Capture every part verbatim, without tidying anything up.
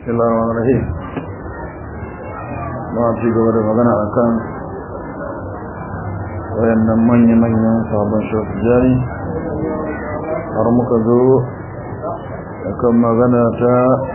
بسم الله الرحمن الرحيم. ما في قبل مغنى أكان وين من يمن صاحب شوف جاري أرمك ذو أكان مغنى تا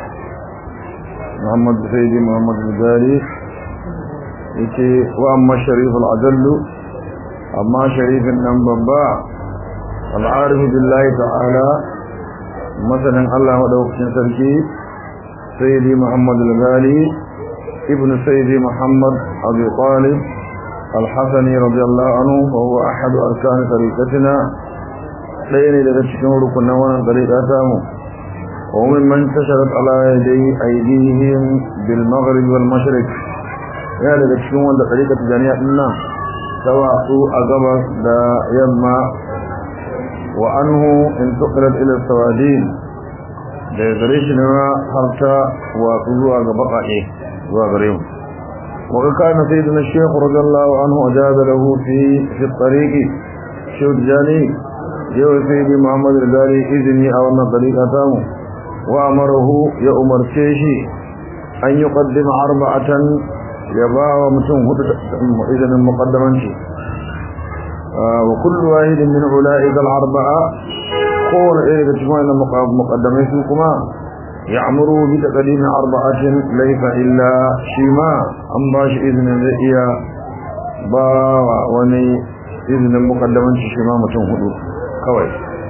محمد سيدي محمد الجاري يتي وأما الشريف العدل أما شريف النببا العارف بالله تعالى مثلا الله ودوكسين سركي سيدي محمد الغالي ابن سيدي محمد أبي طالب الحسني رضي الله عنه وهو أحد أركان طريقتنا لين إذا تشكون ركنا وانا طريقتهم ومن من انتشرت على يدي أيديهم بالمغرب والمشرق يعني إذا تشكون طريقة جميعنا سواء أقبض دا يما وأنه انتقلت إلى السوادين da gare shi ne har ta watsu zuwa ga baƙaƙe zuwa gare mu wa kana sayyidina shaykh radiyallahu anhu ajaza lahu fi fi tariqi shaykh jani yau sayyidi muhammad al-ghali izini a wannan tariqa ta mu wa amarahu ya umarce shi an yuqaddima arba'atan ya ba wa mutum hudu izinin muqaddamanci wa kullu wahidin min ulaika al-arba'a قول إيه كتبان مقدمين فيكما يعمروا بتقديم أربعة ليس إلا شيما أم باش إذن ذئيا با وني إذن مقدمين شيما متنهدو كوي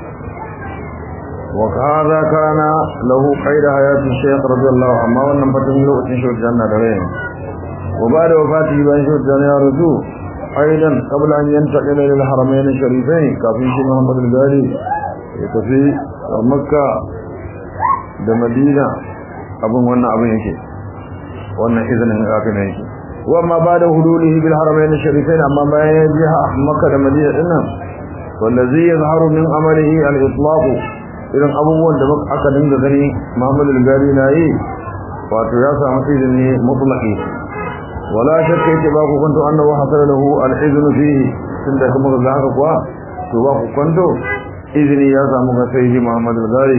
وهذا كان له قيد حياة الشيخ رضي الله عنه وأنم فتنلو أتنشو الجنة دلين وبعد وفاته بأنشو الجنة رجو أيضا قبل أن ينتقل إلى الحرمين الشريفين كافي شيخ محمد الغالي يكفي مكة da Madina abun wannan abun yake wannan izinin kafin yake wamma bada hudulihi bil haramain sharifain amma bayan jiha Makka da Madina dinnan wallazi yazharu min amalihi al itlaq irin abubuwan da aka dinga gani Muhammad al-Ghali nayi wato ya samu izini mutlaqi wala shakka yake ba ku kuntu annahu hasala lahu al iznu fihi tunda kuma ga haka kuwa to ba ku kuntu izini ya samu ga sayyidi Muhammad al-Ghali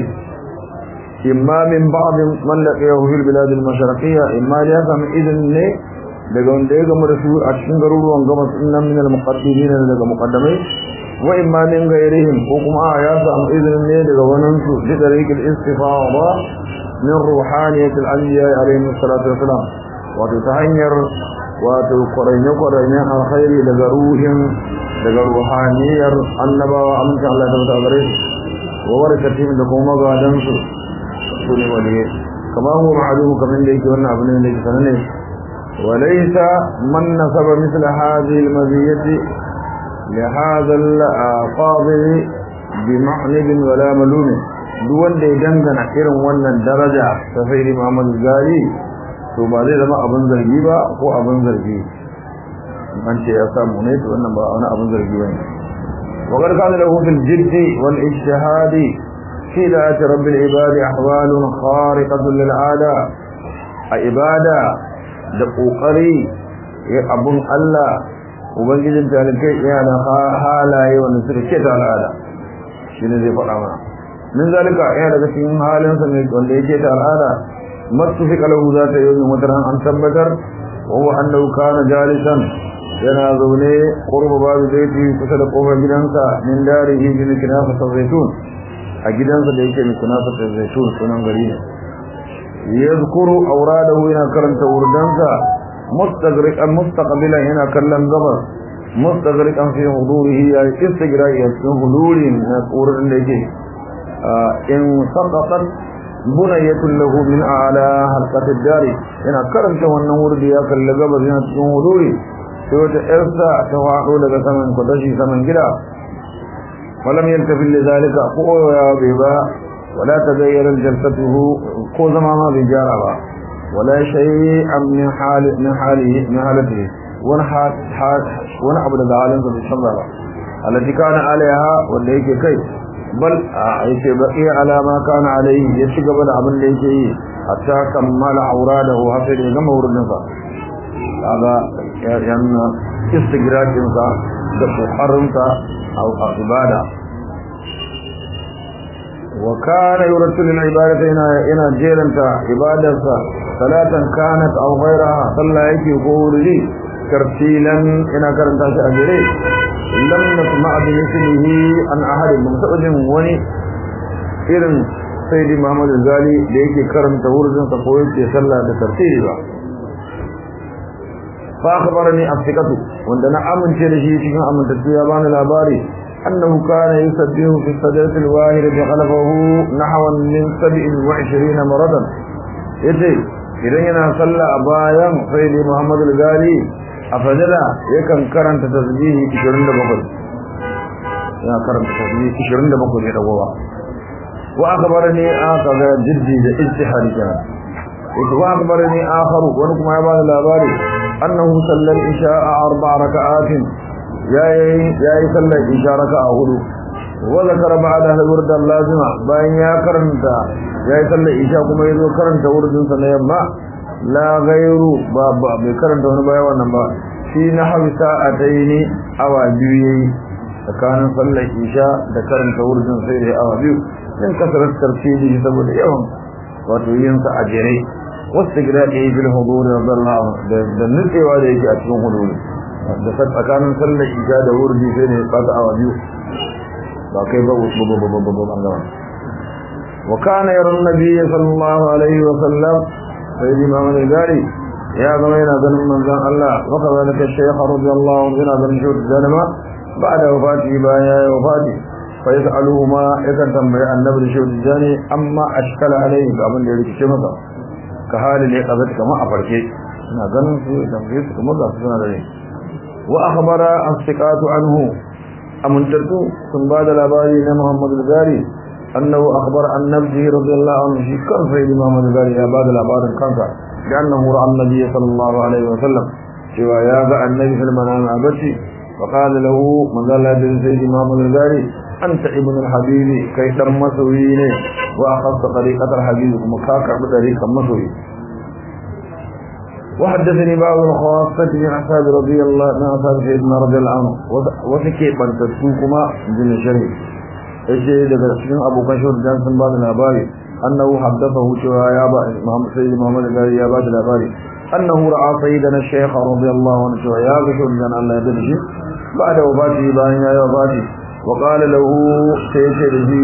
imma min ba'd man laqiyahu fil bilad al-mashriqiyya imma ya samu izini ne daga wanda ya gama da su a cikin garuruwan gabas nan min al-muqaddimin daga muqaddamai wa imma min ghayrihim ko kuma ya samu izini ne daga wannan su da tariq al-istifada min ruhaniyat al-anbiya alayhi salatu wassalam wato ta hanyar wato qur'ani qur'ani al-khairi daga ruhin daga ruhaniyar annabawa amince Allah ta bata gare wa warakatin da kuma magadan su sune waliye kama mu ma'lum kaman da yake wannan abin da yake sanane walaysa man nasaba mithla hadhihi al-maziyati li hadha al-fadil bi mahnib wala malum duk wanda ya dangana irin wannan daraja ta sayyidi Muhammad Ghali to ba zai zama abin zargi ba ko abin zargi an ce ya samu ne to wannan ba wani abin zargi bane wa qad kana lahu fil jiddi wal ijtihadi fi da'ati rabbil ibadi ahwalun khariqatun lil 'ada a ibada da kokari ya abun Allah ubangijin talikai yana halaye wanda suka ce ta al'ada shine zai faɗa mana min zalika ya daga cikin halin sa ne wanda yake ta al'ada matufika lahu zata yawmin mutaran an tabbatar wa huwa annahu kana jalisan yana zaune qurba babu zaiti kusa da kofar gidansa min darihi bin kinafa zaitun a gidansa da yake min kinafa zaitun sunan gari ne yazkuru awradahu yana karanta urdansa mustagriqan mustaqbilan yana kallon gabar mustagriqan fi hudurihi ya istigra'i fi hudurin na urdan da yake in saqatat bunayatun lahu min a'la halqat ad-dari yana karanta wannan wurdi ya kalli gabar yana cikin huduri sai wata ƴarsa ta faɗo daga saman kwatashi saman gida walam yaltafi li zalika ko ya bai ba wala tagayyara jalsatuhu ko zama ma bai jara ba wala shay'an min hali min halihi min halatihi wani wani abu daga halin sa bai canza ba alati kana alaiha wanda yake kai bal yake baqiya ala ma kana alaihi ya ci gaba da abin da yake yi hatta kammala auradahu hatta da gama wurin sa kaga yana istigraqin sa da kokarin sa a ibada وكان يرتل العبادة هنا هنا جيرنتا عبادة صلاة كانت أو غيرها صلى يكي يقول لي ترتيلا هنا كرنتا شأجري لم نسمع بمثله عن أحد ممتعج وني إذن سيدي محمد الغالي ليكي كرنتا ورزن تقويت يصلى بترتيلا فأخبرني أفسكته وعندنا أمن شرشي شكا أمن تتويبان الأباري أنه كان يسبه في السجدة الواحدة خلفه نحو من سبع وعشرين مرة يتي إذن صلى أبايا سيدي محمد الغالي أفجد يكن كرن تتسبيه إشرين دبقل يا كرن تتسبيه إشرين دبقل يتوقع وأخبرني آخر جدي اجتحادي كان وأخبرني آخر ونكم عباد الأباري أنه صلى الإشاء أربع ركعات يا يا صلى الإشاء ركعة هدو وذكر بعدها الورد اللازمة بأن يا كرنتا يا صلى الإشاء كما يذو كرنتا ورد سنيما لا غير باب بكرنتا ونبايا ونبا في نحو ساعتين أو أجوي كان صلى الإشاء ذكرنتا ورد سيده أو أجوي من كثرة ترتيبه سبب اليوم وتوينس أجري واستقراءه في الحضور رضي الله عنه ده نسي وعليك أتكون حضور ده فتأكان صلى إجادة وردي فيه قطع وجوه فكيف أصبب وكان يرى النبي صلى الله عليه وسلم سيدي محمد الغالي يا غمينا ذنب من ذن الله وكذلك الشيخ رضي الله عنه ذن شهود الزنمة بعد وفاته بايا وفاته فيسألهما إذا تنبع النبي شهود الزاني أما أشكل عليه قبل ذلك الشمسة كحال اللي قبلت كما أفركي أنا ظن في تنفيذ كما ذا ذلك وأخبر الثقات عنه أمنترتو سنباد الأباري محمد الغالي أنه أخبر عن نفسه رضي الله عنه في كرف محمد الغالي أباد الأباري الكنسة لأنه رأى النبي صلى الله عليه وسلم سوى يابع النبي في المنام أبتي وقال له من ذا الله سيد محمد الغالي أنت ابن الحبيب كي تمسويني وأخذت طريقة الحبيب ومكاكع بطريقة مسوي وحدثني بعض الخواصة من أصحاب رضي الله من أصحاب سيدنا رضي الله عنه وسكي بنتسوكما من الشريف الشيء لقد أبو كشور جانسن بعض الأباري أنه حدثه شوى سيد محمد الغالي يا بعض الأباري أنه رأى سيدنا الشيخ رضي الله عنه شوى يا كشور جان الله يدرجه بعد وفاته باين يا وفاته وقال له سيدي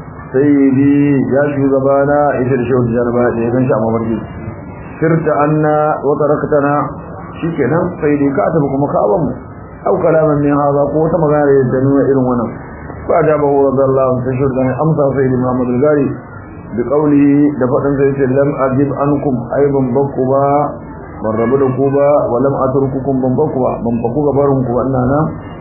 سيدي يا شو زبانا إذا شو جانبات يكن شعب مرجي سرت عنا وتركتنا شكنا سيدي كاتبكم مكابم أو كلاما من هذا قوة مغاري الدنيا إلونا فأجابه رضي الله عنه تشهد أن أمسى سيدي محمد الغالي بقوله دفعا سيدي لم أجب عنكم أيضا بقبا من ربدكوبا ولم أترككم بمبقبا بمبقوبا بارنكم أننا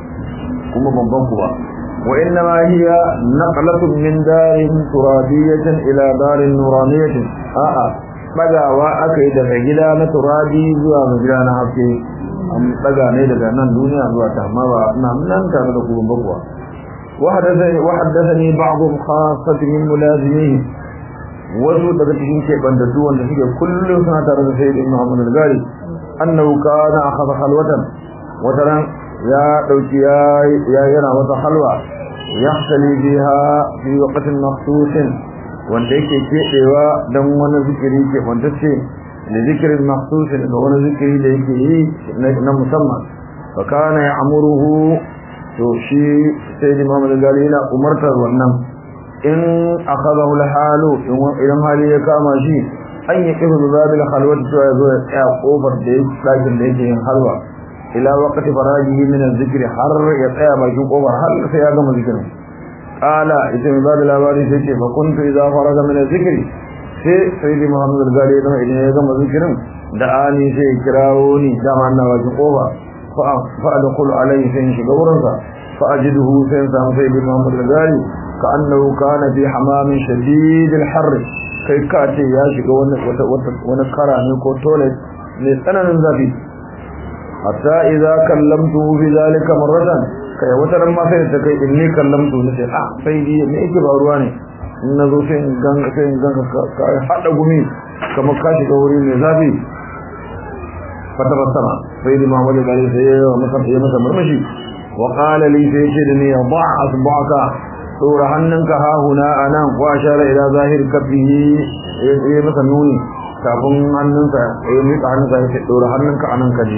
كما بمبقبا وإنما هي نقلة من دار ترابية إلى دار نورانية آآ آه. bagawa aka yi daga gida na turabi zuwa ga gida na haske an daga ne daga nan duniya zuwa ta amma ba ina nan tare da kuma bakwa wa hadathani wa hadathani ba'd khassati min mulazimihi wasu daga cikin ke bandatu wanda suke kullum suna tare da sayyid Muhammad al-Ghali annahu kana akhadha khalwatan wataran ya dauki ya yana wata halwa yahtali biha fi waqtin makhsusin wanda yake kebewa dan wani zikiri ke wanda ce da zikirin makhsusin da wani zikiri da yake yi na musamman fa kana ya'muruhu to shi sayyid Muhammad al-Ghali yana umartar wannan in akhadahu al-halu idan hali ya kama shi an yi kifu babil khalwat to ya zo ya tsaya kofar da yake dakin da yake yin halwa ila waqti farajihi min al-zikri har ya tsaya bakin kofar har sai ya gama zikirin qala idan babu labari sai ce fa kuntu idza faraga min al-zikri sai sayyidi Muhammad al-Ghali da idan ya gama zikirin da ani sai kirawo ni da manna bakin kofa fa fa adkhulu alayhi sai shiga wurin sa fa ajiduhu sai samu sayyidi Muhammad al-Ghali ka annahu kana fi hamam shadid al-har kai ka ce ya shiga wani wata wani kara ne ko toilet ne tsananin zafi hatta idza kallamtu fi zalika marratan kai wata ran ma sai ta kai inni kallamtu ne sai ah sai dai me yake ba ruwa ne in nazo sai in ganga sai in ganga ka hada gumi kamar ka shiga wuri mai zafi fata basama sai dai Muhammad al-Ghali sai ya masa ya masa murmushi wa qala li sai ce ni ba asbaka dora hannunka ha huna anan wa ashara ila zahir kafihi eh masa nuni kafin hannunka eh mika hannunka ya dora hannunka anan kaje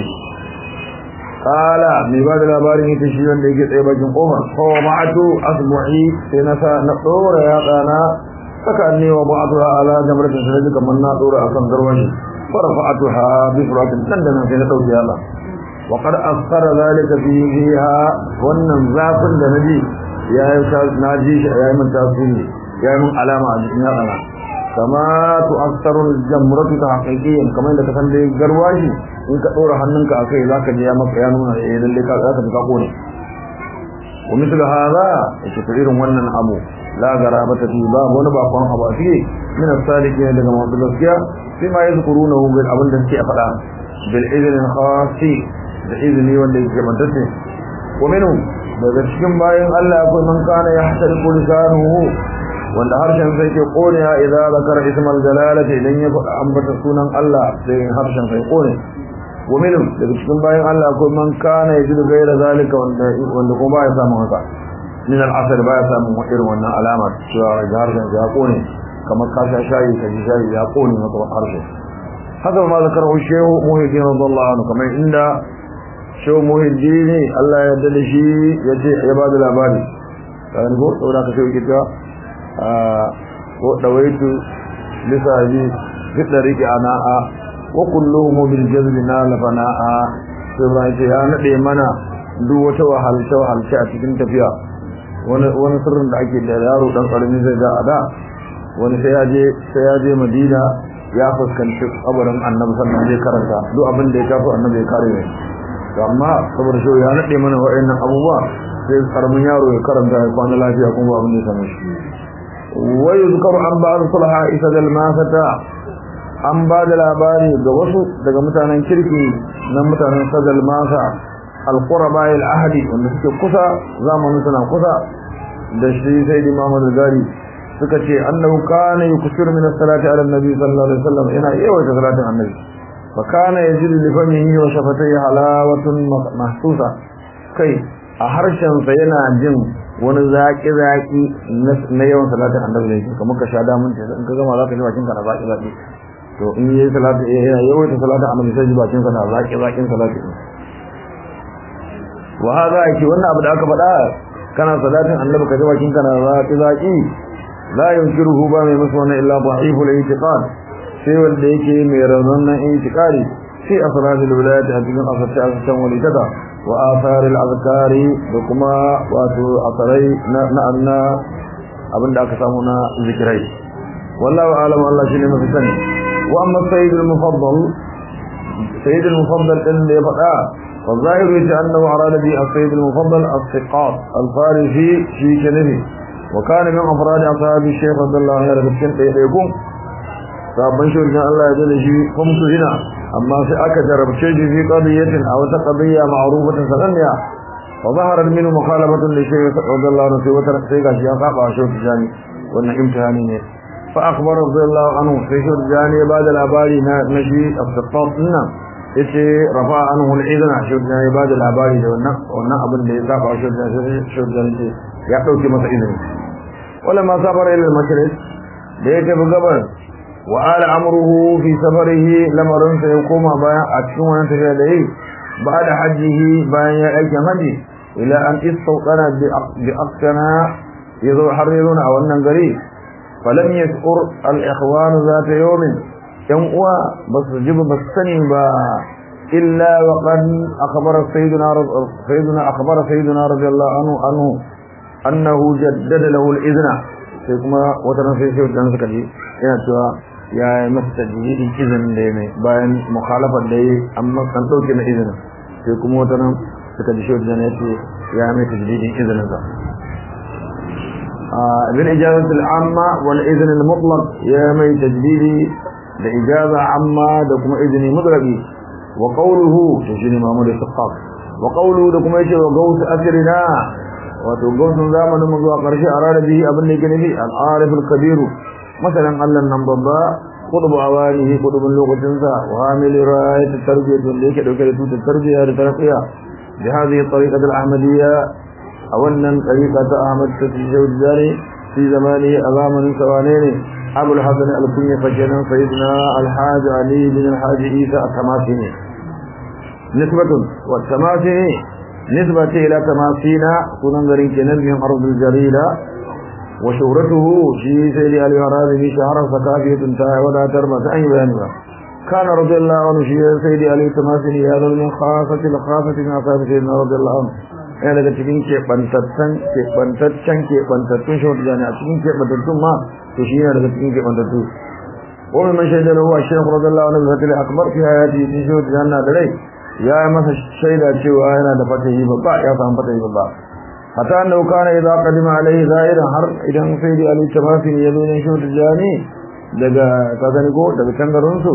qala mai ba da labarin ita shi wanda yake tsaye bakin kofar fa ma'atu asbu'i sai na sa na dora ya tsana saka ne wa ba'atu ala jamratin sanadi kamar na dora akan garwashi farfa'atuha bi furatin dandanan sai na dauki yalla wa qad asfara zalika fiha wannan zafin da naji yayi naji shi yayi min tasiri yayi min alama a jikin yalla kama tu'assaru al-jamratu tahqiqiyan kamar da kasan dai garwashi in ka dora hannunka akai zaka ji ya maka ya nuna eh lalle ka zaka ka kone wa misal hada yake irin wannan abu la garabata fi bab wani bakon abu a fiye min as-sadiqin daga masu gaskiya sai ma yazkurunahu bil abin da suke faɗa bil idnin khasi da izini wanda yake mantace wa minhum daga cikin bayan Allah akwai man kana yahtariqu lisanuhu wanda harshen sai ke kone ya idan zakara ismal jalalati idan ya faɗa ambata sunan Allah sai harshen sai kone wa minhum daga cikin bayan Allah akwai man kana yajidu ghayra zalika wanda wanda kuma ba ya samu haka min al-asr ba ya samu irin wannan alamar cewa harshen ya kone kamar ka sha shayi ka ji shayi ya kone maka harshe haka ma zakara shehu muhiddin radiyallahu anhu kamar inda shehu muhiddin Allah ya yarda da shi yace ya ba da labari kan go saboda ka shehu kita ko dawaitu lisaji fidda rike ana'a wa kulluhum bil jazbi nalafana'a sai ce ya nade mana duk wata wahalta wahalta a cikin tafiya wani wani sirrin da ake da yaro dan karami zai ga ada wani sai ya je sai ya je Madina ya fuskanci kabarin Annabi sallallahu alaihi karanta duk abin da ya tafi Annabi ya kare ne to amma saboda shi ya nade mana wa'annan abubuwa sai karamin yaro ya karanta ya kwana lafiya kuma abin da ya same shi ويذكر عن بعض صلحاء إسد الماسة عن بعض الأباري دوسو daga mutanen kirki nan mutanen sadal masa alquraba al-ahdi wanda suke kusa zamanin suna kusa da shi sai Imam al-Ghazali suka ce annahu kana yuksiru min as-salati ala an-nabi sallallahu alaihi wasallam ina yawa da salatin annabi fa kana yajidu li famihi wa shafatayhi halawatun mahsusa kai a harshen sa yana jin wani zaki zaki na yawan salatin annabi ne kamar ka sha damun ta in ka gama zaka ji bakin ka na zaki zaki to in yayi salati yana yawan salatin annabi sai ji bakin ka na zaki zakin salati wa hada yake wannan abu da aka faɗa kana salatin annabi ka ji bakin ka na zaki zaki la yunkiruhu ba mai musu wannan illa da'iful i'tiqad sai wanda yake mai raunin i'tiqadi sai asrarul wilayati a cikin asarta asartan walidata wa atharil azkari da kuma wato asarai na na abinda aka samu na zikirai wallahu a'lam Allah shine mafi sani wa amma sayyidul mufaddal sayyidul mufaddal din da ya faɗa wa zahiru yace annahu arada bi as-sayyid al-mufaddal as-siqat al-farisi fi kanabi wa kana min afrad ashabi shaykh radiyallahu anhu da cikin ɗaya ɗaya gun sabon shirkin Allah ya dole shi kuma su hina amma sai aka jarabce shi fi qadiyatin aw ta qadiyya ma'rufatin sananniya wa zahara minhu mukhalafatun li shaykh radiyallahu anhu wa taraka sai gashi ya saba shi jani wannan imtihani ne fa akhbara radiyallahu anhu sai shi jani ya bada labari na nashi as-siqat dinnan yace rafa anhu al-idna shi jani ya bada labari da wannan wannan abin da ya saba shi shi jani ya dauke masa izini wala ma sabara ila al-mashriq da ya tafi gabar وآل أمره في سفره لما رنس يقوم بيان أتشون وانتفع له بعد حجه بيان يأيك حجه إلى أن استوطن بأقتنا يضو حريرون أو النقري فلم يشعر الإخوان ذات يوم يمقوى بس جب بسني با إلا وقد أخبر سيدنا سيدنا أخبر سيدنا رضي الله عنه عنه أنه جدد له الإذن سيكما وتنفيسه وتنسك لي ya yi masa tajidin izinin da ya mai bayan mukhalafar da ya yi amma kan ɗauke na izinin sai kuma wata nan suka ji shawar jana ya ce ya mai tajidin izininsa bin ijazatul amma wal izinin mutlaq ya mai tajididi da ijaza amma da kuma izini mutlaqi wa qawluhu to shine Muhammad Saqqaf wa qawluhu da kuma yace wa gausu asrina wato gausun zamanin mu zuwa karshe a rada bihi abin da yake nufi al-arif al-kabiru مثلا الله نمبا قطب اوانه قطب لوقتنسا وعامل رايه التربيه اللي yake dauke da tutar tarbiya da tarqiya بهذه الطريقه الاحمديه a wannan tariqa ta Ahmad Tijani fi zamani a zamanin sawane ne Abu al-Hasan al-Kunya fakenan sayyidina al-Hajj Ali bin al-Hajj Isa at-Tamasini nisbatun wa Tamasini nisbati ila Tamasina sunan garin kenan min ard al-Jarida wa shuhratuhu shi sayyidi Ali Harazimi shahara sakafiyatun ta wada tarma sai bayani ba kana radiyallahu anhu shi sayyidi Ali Tamasini ya zama min khafati al-khafati min ashabi sayyidina radiyallahu anhu ya daga cikin keɓantattun keɓantaccen keɓantattun shawarjani a cikin keɓantattun ma to shi yana daga cikin keɓantattu wani man shaida da huwa shekhu radiyallahu anhu fatil akbar fi hayati shi shawarjani na da rai ya yi masa shaida cewa yana da fatahi babba ya samu fatahi babba hatta annahu kana idza qadima alayhi za'iran har idan sayyidi ali tabasin ya zo ne shawarjani daga kazani ko daga tangarun su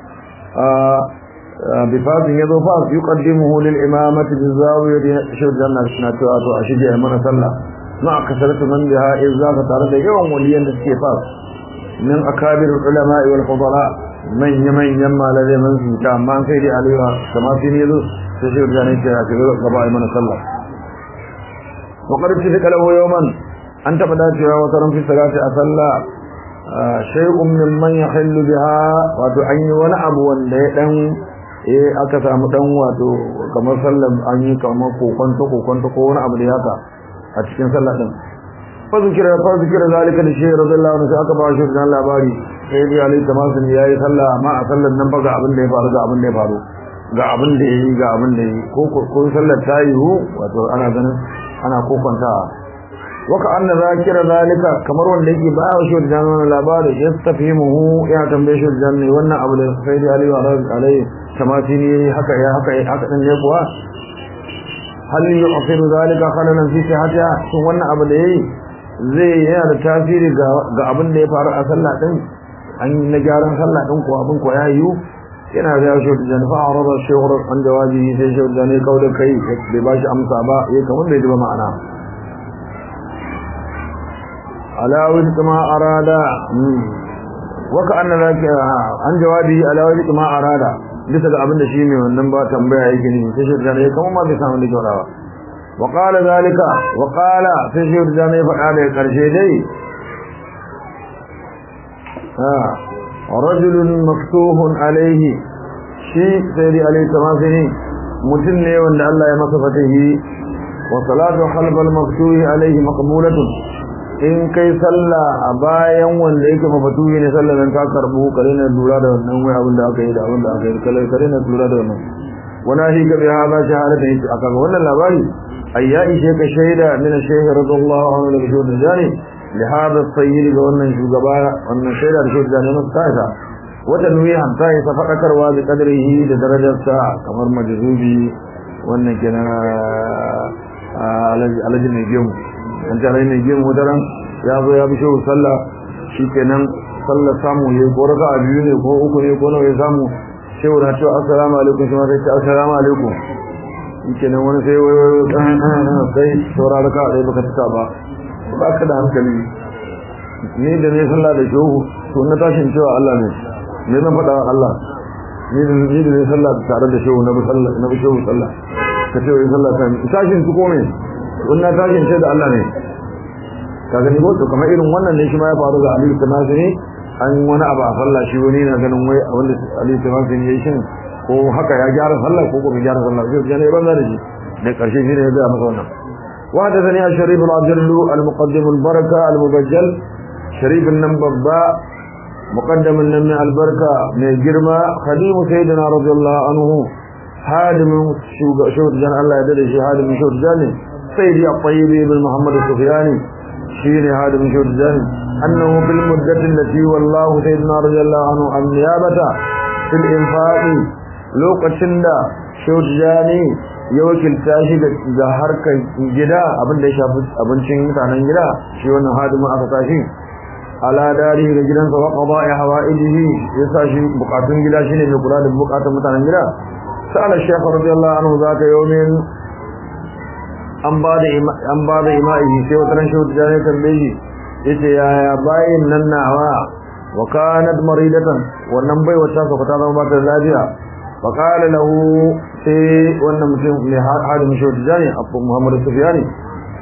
بفاز يدو فاز يقدمه للإمامة بالزاوية شو الجنة سنة أشجع من صلى مع كثرة من بها إذا فترد يوم وليا الاستيفاز من أكابر العلماء والفضلاء من يمن يما الذي من كان ما سيدي عليها سماسين يدو تشير جانيك كبير قبائل من صلى وقد اتفق له يوما أنت بدأت وترم في صلاة أصلى شيء من من يحل بها وتعني ونعب ونعب eh aka samu dan wato kamar sallan an yi kamar kokonto kokonto ko wani abu da haka a cikin sallah din fa zikira fa zikira zalika da shi radiyallahu anhu aka ba shi dan labari sai dai alai tamasin yayi sallah amma a sallan nan ba ga abin da ya faru ga abin da ya faru ga abin da yayi ga abin da yayi ko ko sallar ta yiwu wato ana ganin ana kokonta waka anna zakira zalika kamar wanda yake ba shi dan labari yastafimuhu ya tambaye shi dan wannan abu da sai dai alai wa alai tamatini haka ya haka haka din ne kuwa hal yu'thiru zalika khalalan fi sihhatiha shin wannan abu da yayi zai yana da tasiri ga ga abin da ya faru a sallah din an yi na gyaran sallah din ko abin ko ya yiwu yana da yawo da janfa arada shawar an jawabi sai shi da ne kaula kai bai ba shi amsa ba eh kamar bai ji ba ma'ana alawin kama arada waka anna zaka an jawabi alawin kama arada bisa ga abin da shi ne wannan ba tambaya yake ne sai shi da kuma ma bai samu da jawawa wa qala zalika wa qala sai shi da ne faɗa da karshe dai ha rajulun maftuhun alayhi shi sai dai alayhi tamasini mutum ne wanda Allah ya masa fatahi wa salatu qalbal maftuhi alayhi maqbulatun in kai sallah a bayan wanda yake mafatuhi ne sallar nan ta karbu kare na lura da wannan wai abin da aka yi da abin da aka yi kare kare na lura da wannan wana shi ga biya ba shahadata yake aka ga wannan labari ayyai shi ka shaida min shaykh radiyallahu anhu da shi da jani li hada sayyid ga wannan shugaba wannan shaida da shi da jani masa kaida wata nuyihan ta yi safakatarwa da kadrihi da darajarsa kamar majzubi wannan kenan alaji ne gemu an tare ne gemu daren ya zo ya bi shehu sallah shikenan sallah samu yayi ko raka biyu ne ko uku ne ko nawa ya samu shehu na cewa assalamu alaikum shi ma sai assalamu alaikum shikenan wani sai wai sai saura raka dai baka tsaka ba ba ka da hankali ni da ne sallah da shehu to na tashin cewa Allah ne ne na faɗa Allah ni da ni da ne sallah tare da shehu na bi sallah na bi shehu sallah ka ce wai sallah ta tashin su ko ne wannan tashin sai da Allah ne kaga ni wato kamar irin wannan ne shi ma ya faru ga Ali Tamasini an wani abu a sallah shi wani na ganin wai wanda Ali Tamasini yayi shin ko haka ya gyara sallah ko ko bai gyara sallah sai ya ne banza da shi da karshe shi ne ya ga masa wannan wa da zani al-sharif al-ajall al-muqaddim al-baraka al-mubajjal sharif an-nabba muqaddam an-nam al-baraka mai girma khadim sayyidina radiyallahu anhu hadim shugaban Allah ya dade shi hadim shugaban سيدي الطيب بن محمد السفياني شيري هذا من شهود الجانب أنه في المدة التي والله سيدنا رضي الله عنه النيابة في الإنفاق لو قشند شهود الجاني يوكل تاشي da harkar gida abin da ya shafi abincin mutanen gida shi wannan hadimin aka tashi ala dari da gidansa wa qada'i hawaidihi yasa shi bukatun gida shine mai kula da bukatun mutanen gida sa'ala shaykh radiyallahu anhu zaka yawmin an ba da an ba da ima'i sai wata ran shehu da ya tambaye shi yace yaya bayin nan nawa wa kanat maridatan wannan bai wata ka fata zama ba ta lafiya fa qala lahu sai wannan mutum ne hadin shehu da ya abu Muhammad Sufyani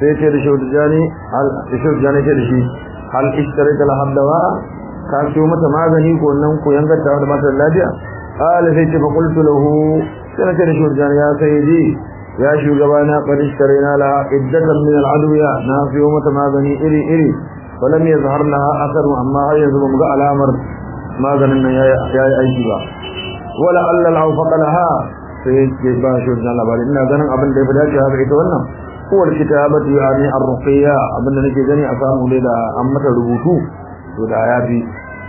sai ce da shehu tijani hal shehu tijani ce da shi hal ishtarita la haddawa ka ciyo mata magani ko nan ko yangarta da mata lafiya qala sai ce fa qultu lahu sai ce da shehu tijani ya sayyidi ya shugabana qad ishtarina la iddatan min al adwiya na ciyo mata magani iri iri walam yazhar laha athar amma har yanzu ba mu ga alamar maganin nan yayi yayi aiki ba wala alla al awfaqa laha sai ke ba shehu tijani labari ina ganin abin da ya fi dacewa ga ita wannan kowar kitabatu yani ar-ruqiyya abinda nake gani a samu dai da an mata rubutu to da ya fi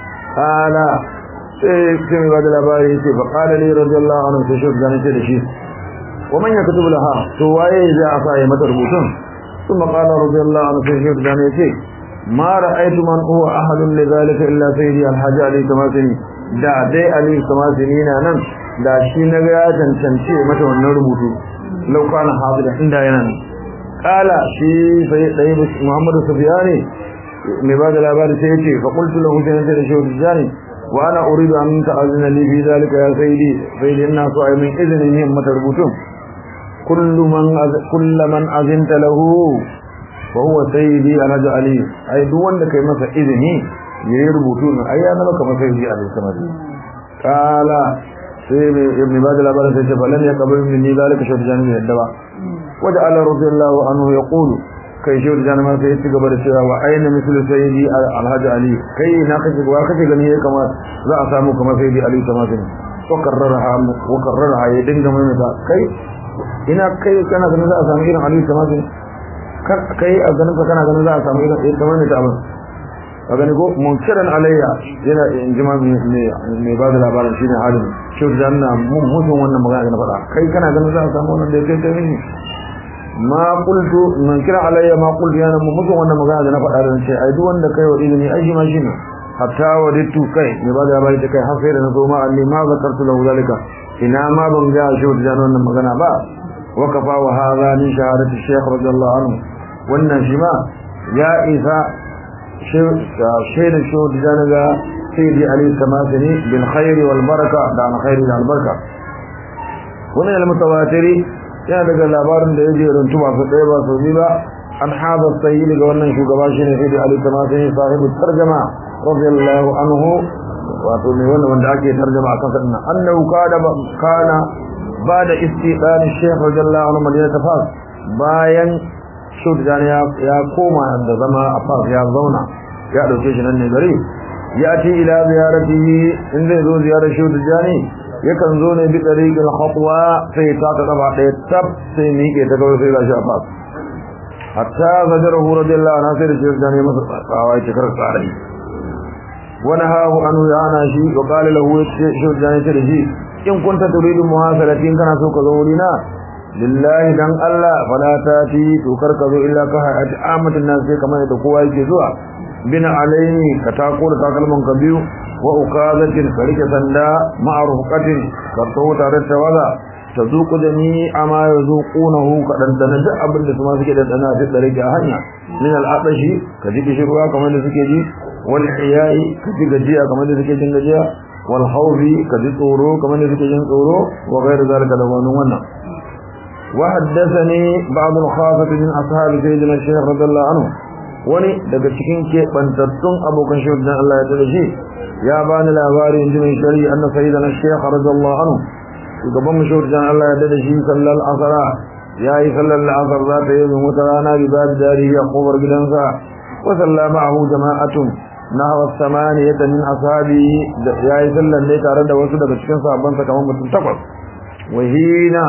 ala sai sai ba da labari sai fa qala li radiyallahu anhu sai shi gani ce da shi wa man yaktubu laha to waye za a sai mata rubutun kuma qala radiyallahu anhu sai shi gani ce ma ra'aytu man huwa ahadun li zalika illa sayyidi al-hajj ali tamasini da dai ali tamasini na nan da shi na ga ya tantance mata wannan rubutu law kana hadira inda yana nan kala shi sai dai Muhammad Sufyani mai ba da labari sai yace fa qultu lahu jannata da shawd jani wa ana uridu an ta'azina li fi zalika ya sayyidi sayyidi inna su ay min idni min matarbutun kullu man kullu man azinta lahu wa huwa sayyidi alhaji ali ai duk wanda kai masa izini yayi rubutu ai ya zama kamar sayyidi ali samadi kala sai ibn ba da labari sai ce fa lam yaqbal minni zalika shawd jani yadda ba وجعل رضي الله عنه يقول كي شو جانا ما في استقبال الشيء وأين مثل سيدي الحاج علي كي ناقش واقع غنيه كما لا أسامو كما سيدي علي تماثل وكررها وكررها يدين كما متى كي هنا كي كان غنى لا أسامو إلى علي تماثل كي أغنى كان غنى لا أسامو إلى كما متى أغنى كو منكرا عليها هنا إنجماع من بعض الأبار الشيء حالي شو جانا مو مو وانا مغانا نفرع كي كان غنى لا أسامو إلى كي كي ma qultu man kira alayya ma qultu yana mutum wannan magana da na faɗa da ce ai duk wanda kai wa ilimi ai shi ma shi ne hatta waditu kai ne ba da bai ta kai har sai da na zo ma anni ma zakartu lahu zalika ina ma ban ga shi da wannan magana ba wa kafa wa hadha min shahadati shaykh radiyallahu anhu wannan shi ma ya isa shaykh shaykh da ga sayyidi ali tamasini bil khair wal baraka da al khair wal baraka wannan al mutawatiri ya daga labarin da yake runtu ba su ɗaya ba su bi ba an hada sayyid ga wannan shugaba shine Sayyid Ali Tamasini sahibi tarjuma radiyallahu anhu wato ne wannan wanda ake tarjuma akan sa dinnan annahu kana kana bada istiqan Sheikh radiyallahu anhu madinatu Fas bayan shugaba ya ya koma da zama a Fas ya zauna ya dauke shi nan ne gari ya ci ila ziyaratihi in zai zo ziyarar shugaba yakan zo ne bi tariqil khatwa sai ta ta gaba ɗaya tab sai ni ke ta gaba sai ga shi a fas hatta zajarahu radiyallahu anhu sai da shi da ne masa tsawa ya kar tsari wani hahu anu ya ana shi wa qala lahu shi da ne da shi in kunta turidu muhasalatin kana so ka zo wurina lillahi dan Allah fala tati to kar ka zo illa ka hayati amatin nas sai kamar da kowa yake zuwa bina alaini ka tako da takalman ka biyu wa ukazatin karike sanda ma'rufqatin karto tare da wala tazuqu da ni ama yazuqunahu kadan da duk abin da kuma suke da dana da rike a hanya min al-aqshi ka ji kishirwa kamar da suke ji wal hiyai ka ji gajiya kamar da suke jin gajiya wal khawfi ka ji tsoro kamar da suke jin tsoro wa ghairu zalika da wannan wannan wa haddathani ba'd al-khafati min ashab sayyidina shaykh radiyallahu anhu wani daga cikin kebantattun abokan shaykh dan Allah ya tada shi ya bani labari inji mai shari'a anna sayyidina shaykh radiyallahu anhu gaban shaykh dan Allah ya tada shi sallal asra yayi sallal asr za ta yi wata rana bi bab dari ya kofar gidansa wa sallama ahu jama'atun nahwa samaniyatan min ashabi yayi sallan ne tare da wasu daga cikin sahabbansa kamar mutum takwas wa hina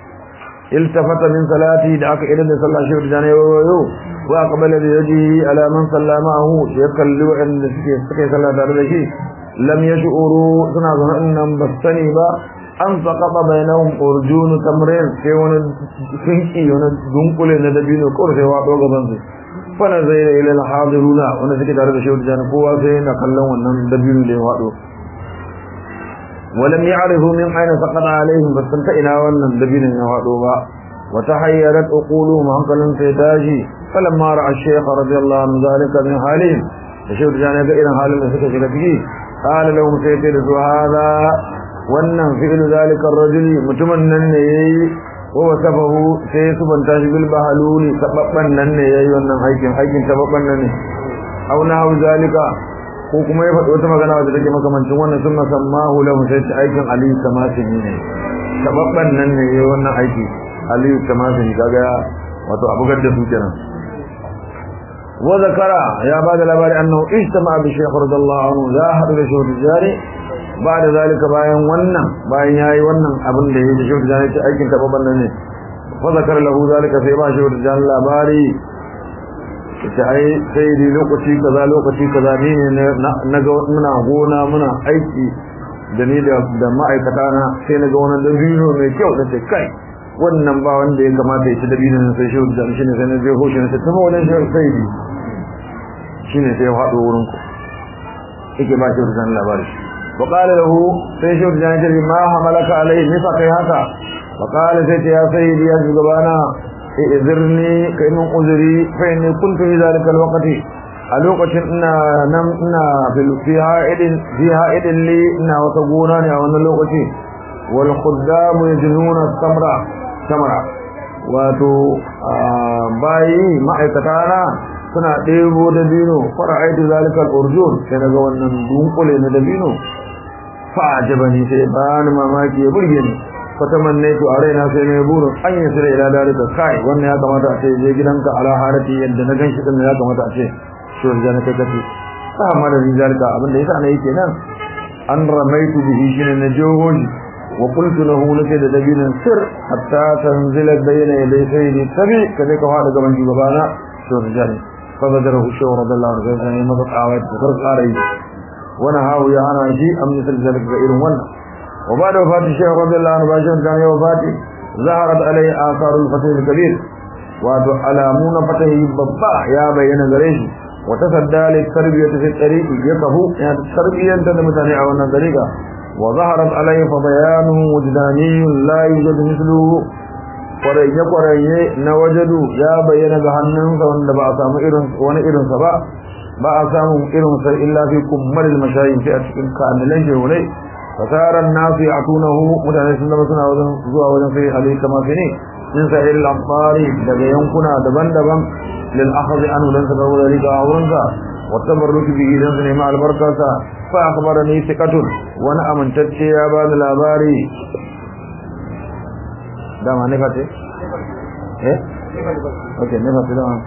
iltafata min salati da aka idan da sallah shi da ne wayo wa qabala bi yaji ala man sallamahu ya kalli wa'anda suke suke sallah tare da shi lam yashuru suna zanen nan basani ba an faqata bainahum urjun tamrin sai wani sinki wani dunkule na dabino ko sai wa gaban su fa na zai ila al hadiruna wanda suke tare da shi da kowa sai na kallon wannan dabino da ya wado ولم يعرفوا من أين سقط عليهم فاستنتئنا وانا الدبين يوادوبا وتحيرت أقولهم عنقلا سيتاجي فلما رأى الشيخ رضي الله عنه ذلك من حالهم فشوف جانب إلى حال المسكة لكي قال لهم سيترس هذا وانا فعل ذلك الرجل متمنى wa wasafahu sai subanta shi bil bahaluli tababban nan ne yayi wannan aikin aikin tababban nan ne aw na hau zalika ko kuma ya faɗi wata magana wadda take makamancin wannan sun masammahu lahu sai ta aikin aliyu tamasini ne tababban nan ne yayi wannan aiki aliyu tamasini kaga wato abugar da su kenan wa zakara ya bada labari annahu ijtama bi shaykh radiyallahu anhu za hadu da shaykh jari ba da zalika bayan wannan bayan yayi wannan abin da yayi shaykh jari ta aikin tababban nan ne fa zakara lahu zalika sai ba shaykh jari labari ta ai sai di lokaci kaza lokaci kaza ne na ga muna gona muna aiki da ni da da ma'aikata na sai na ga wannan dabino mai kyau da ce kai wannan ba wanda ya kamata ya ci dabino nan sai shi da shi ne sai na je hoshi na ta tama wannan shi sai di shine sai ya hado wurin ku yake ba shi da labari wa qala lahu sai shi da jani ma hamalaka alai ni fa kai haka wa qala sai ya sayyidi ya shugabana izirni kai mun uzuri fa inni kuntu fi zalika alwaqti a lokacin ina nan ina fil fiha idin fiha idin li ina wata gona ne a wannan lokaci wal khuddam yajnuna samra samra wato bayi ma'aikata na suna ɗebo da dino fara'aitu zalika al-urjun sai naga wannan dunkule na dabino fa ajabani sai bani mamaki ya burge ni fatamannaitu araina sai ne burin an yi sirri ila dalika kai wannan ya kamata a ce je gidanka ala harati yadda na ganshi din ya kamata a ce shi da na kace amma da zalika abin da yasa ne yake nan an ramaitu bihi shine na johoji wa qultu lahu laka da dabinin sir hatta tanzila bayna yaday sayyidi tabi kaje ka fada gaban shugabana shi da jani fa badarahu shi radallahu anhu sai ne mabaqawat farqarai wana hawo ya ana shi amni zalika irin wannan وبعد وفاة الشيخ رضي الله عنه باشر كان وفاته ظهرت عليه آثار الفتح الكبير وعلامون فتح ببا يا بين غريش وتصدى للتربية في الطريق يكفو يعني التربية تنمتني عوانا طريقا وظهرت عليه فضيانه وجداني لا يوجد مثله قرية قرية نوجدوا يا بين جهنم فوان دبا أسام وانا إرن سبا با أسام إرن سر إلا في كمال المشاهين في أتكين كاملين جهولي فصار الناس يعطونه متنسلم سنة وزن زوا وزن في عليه تماثيني من سائر الأمطار لغا ينكنا دبن دبن للأخذ عنه لنسك ذلك أورنسا والتبرك به لنسنه مع البركة فأخبرني ثقة وانا أمن تتشي يا بعد الأباري دام نفاتي ايه اوكي نفاتي دام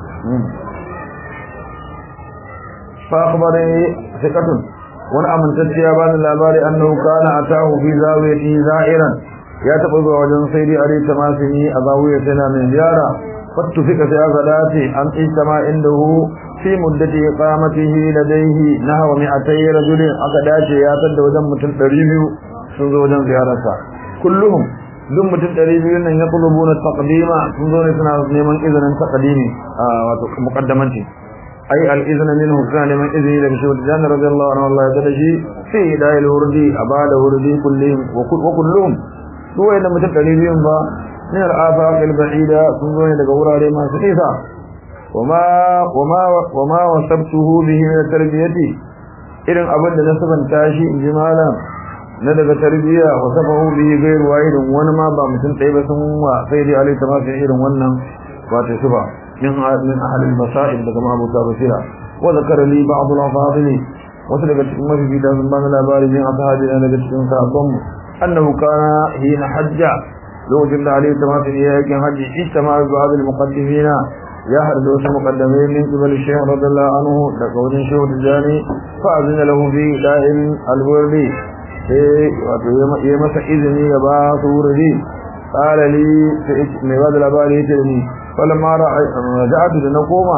فأخبرني ثقة wani amintacce ya bani labari annahu kana atahu fi zawiyati za'iran ya taba zuwa wajen sayyidi ali tamasini a zawiyar tana min ziyara fattu fika sai aka dace an istama indahu fi muddati iqamatihi ladayhi nahwa mi'atay rajulin aka dace ya tada wajen mutum ɗari biyu sun zo wajen ziyararsa kulluhum duk mutum ɗari biyu nan ya kulubuna taqdima sun zo ne suna neman izinin taqdimi wato muqaddamanci أي الإذن منه كان من إذن إلى بشهود الجنة رضي الله عنه الله يتدشي في إداء الوردي أباد وردي كلهم وكلهم هو إذا متبعني بهم من الآفاق البعيدة سنظرين لقورا لما سخيفا وما, وما, وما وصبته به من التربية إذن أبدا نسبا تاشي جمالا ندب تربية وصفه به غير واحد ونما بامسن طيبة وسيدي عليه تماسي إذن ونم واتسبا من من أهل المسائل كما أبو تابسيرا وذكر لي بعض الأفاضل وسلقت أمه في تنظمان الأباري من أصحابنا لقد تنساكم أنه كان حين حج لو جل عليه تماثل إياك حج اجتماع بعض المقدمين يحرد اسم مقدمين من قبل الشيخ رضي الله عنه لقول شهود الجاني فأذن له في دائم الوردي يمس إذني يباس وردي قال لي في مباد الأباري يتلني فلما رجعت لنقوم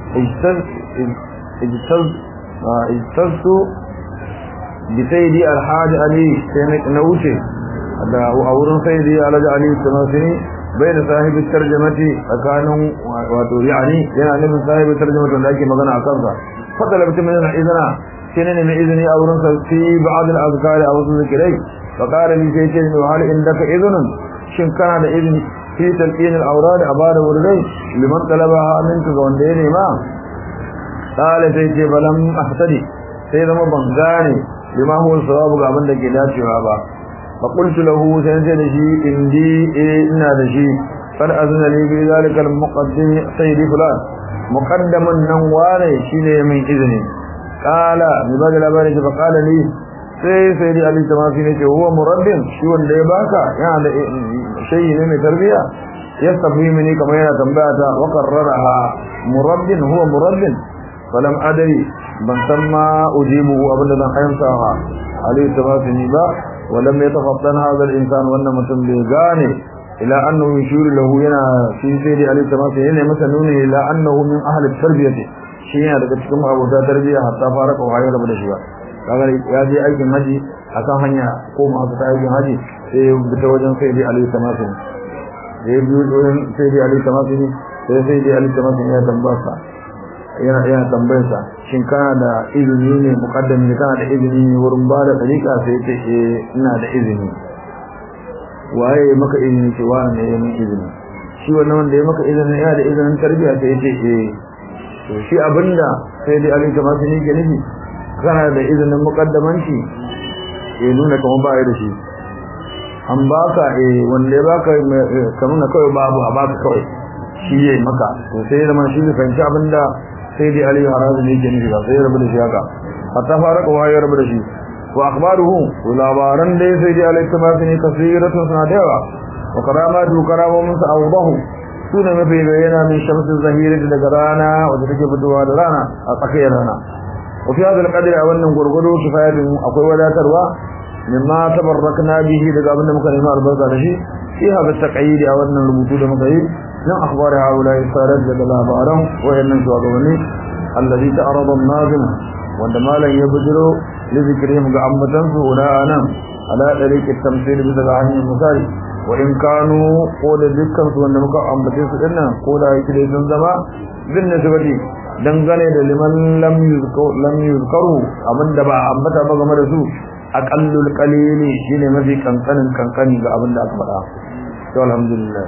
اجتزت بسيدي الحاج علي سينك نوتي وأورن سيدي على علي التماثيني بين صاحب الترجمة كانوا يعني يعني من صاحب الترجمة لكن مغنى أكبر فطلبت مننا إذنا سنين من إذني أورن في بعض الأذكار أو ذكري فقال لي سيدي وهل عندك إذن شن كان إذن في تلقين الأوراد أباد وردي لمن طلبها منك ونديني ما قال سيدي فلم أحتدي سيدي ما بنغاني بما هو الصواب قابل لك لا شوابا fa qultu lahu sai sai da shi indi ina da shi far azna li bi zalika al muqaddim sayyidi fulan muqaddamun nan wane shine min izini qala bi bada labari fa qala li sai sai da ali tamasi ne ce huwa murabbin shi wanda ya baka yana da shayi ne mai tarbiya yastafi mini kamar yana tambaya ta wa qarraraha murabbin huwa murabbin falam adri ban san ma ujibu abinda zan ayyamsawa ali tamasi ni ba ولم يتفطن هذا الانسان وان متم بيغاني الى انه يشير له هنا في سيدي عليه السلام هنا مثلا نوني الى انه من اهل التربيه شيء daga cikin abota tarbiya hatta fara ko hayar da shi ba kaga ya je aikin haji akan hanya ko ma ta aikin haji sai bi ta wajen sayyidi ali tamasin sai bi wajen sayyidi ali tamasin sai sayyidi ali tamasin ya tambaya yana yana tambayar sa shin kana da izini ne muqaddami ne kana da izini ne wurin ba da tariqa sai ce eh ina da izini waye maka izini ce wani ne ya min izini shi wannan wanda ya maka izini ya da izinin tarbiya sai ce eh to shi abinda sai dai Ali kamar shi ne ke nufi kana da izinin muqaddamanci eh nuna kuma ba ya da shi an baka eh wanda ya baka ka nuna kawai babu a baka kawai shi yayi maka to sai da man shi ne fahimci abinda sai dai Ali harazi ne ke nufi ba sai ya rabu da shi haka hatta faraka wa ya rabu da shi wa akhbaruhu labaran dai sai dai Ali tamasi ne kasiratun sanadewa wa karamatu karamun sa awdahu sune mafi bayyana min shamsu zahiri daga rana wanda take fitowa da rana a tsakiyar rana wa fi hadal qadri a wannan gurgudu kifayatun akwai wadatarwa mimma tabarrakna bihi daga abinda muka nemi albarka da shi fi hada taqayidi a wannan rubutu da muka yi من أخبار هؤلاء السادة جل بارهم وإن شواغوني الذي تعرض الناظم وعندما لا يبدلوا لذكرهم بعمة فولانا على طريق التمثيل بسلعان المثال وإن كانوا قول ذكر وعندما عمة سئلنا قول هيكلي زنزما بالنسبة dangane da liman lam yuzkaru lam yuzkaru abinda ba ambata ba game da su aqallul qalili shine mafi kankanin kankani ga abinda aka faɗa to alhamdulillah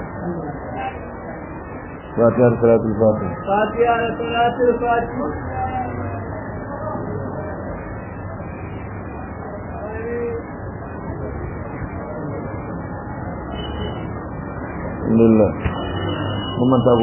فاتحة صلاة الفاتحة فاتحة صلاة الفاتحة الحمد لله